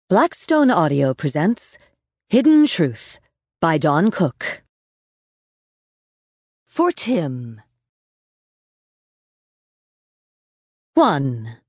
Blackstone Audio presents Hidden Truth by Dawn Cook. For Tim. 1.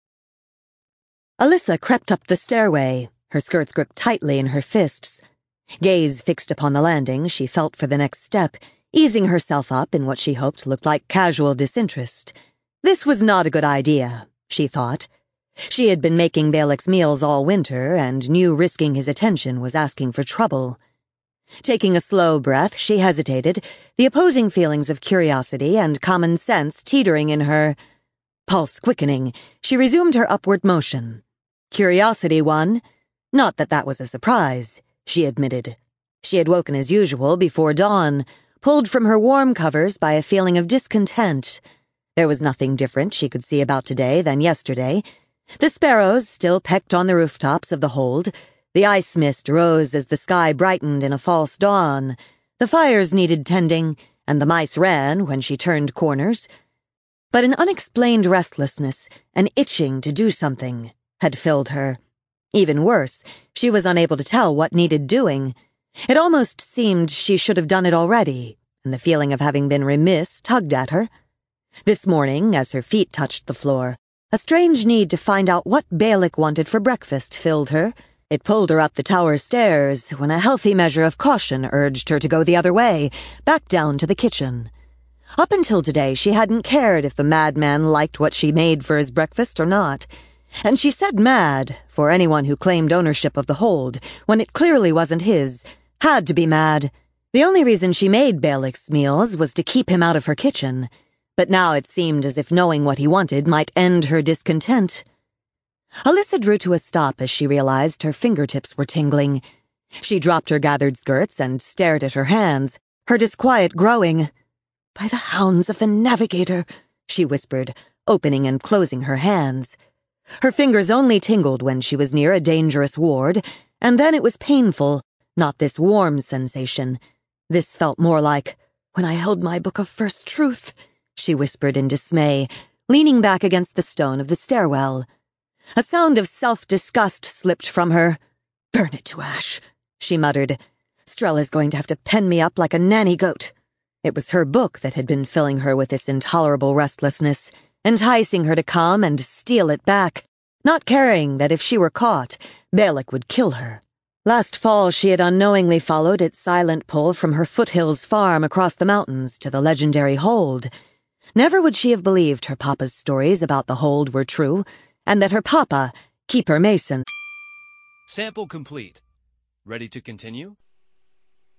Alyssa crept up the stairway, her skirts gripped tightly in her fists. Gaze fixed upon the landing, she felt for the next step, easing herself up in what she hoped looked like casual disinterest. This was not a good idea, she thought. She had been making Balak's meals all winter and knew risking his attention was asking for trouble. Taking a slow breath, she hesitated, the opposing feelings of curiosity and common sense teetering in her. Pulse quickening, she resumed her upward motion. Curiosity won. Not that that was a surprise, she admitted. She had woken as usual before dawn, pulled from her warm covers by a feeling of discontent. There was nothing different she could see about today than yesterday. The sparrows still pecked on the rooftops of the hold. The ice mist rose as the sky brightened in a false dawn. The fires needed tending, and the mice ran when she turned corners. But an unexplained restlessness, an itching to do something, had filled her. Even worse, she was unable to tell what needed doing. It almost seemed she should have done it already, and the feeling of having been remiss tugged at her. This morning, as her feet touched the floor, a strange need to find out what Balak wanted for breakfast filled her. It pulled her up the tower stairs when a healthy measure of caution urged her to go the other way, back down to the kitchen. Up until today, she hadn't cared if the madman liked what she made for his breakfast or not. And she said mad, for anyone who claimed ownership of the hold, when it clearly wasn't his, had to be mad. The only reason she made Balak's meals was to keep him out of her kitchen. But now it seemed as if knowing what he wanted might end her discontent. Alyssa drew to a stop as she realized her fingertips were tingling. She dropped her gathered skirts and stared at her hands, her disquiet growing. "By the hounds of the navigator," she whispered, opening and closing her hands. Her fingers only tingled when she was near a dangerous ward, and then it was painful, not this warm sensation. This felt more like, "When I held my book of first truth," she whispered in dismay, leaning back against the stone of the stairwell. A sound of self-disgust slipped from her. "Burn it to ash," she muttered. "Strella's going to have to pen me up like a nanny goat." It was her book that had been filling her with this intolerable restlessness, enticing her to come and steal it back, not caring that if she were caught, Balak would kill her. Last fall she had unknowingly followed its silent pull from her foothills farm across the mountains to the legendary hold. Never would she have believed her papa's stories about the hold were true, and that her papa, Keeper Mason— Sample complete. Ready to continue?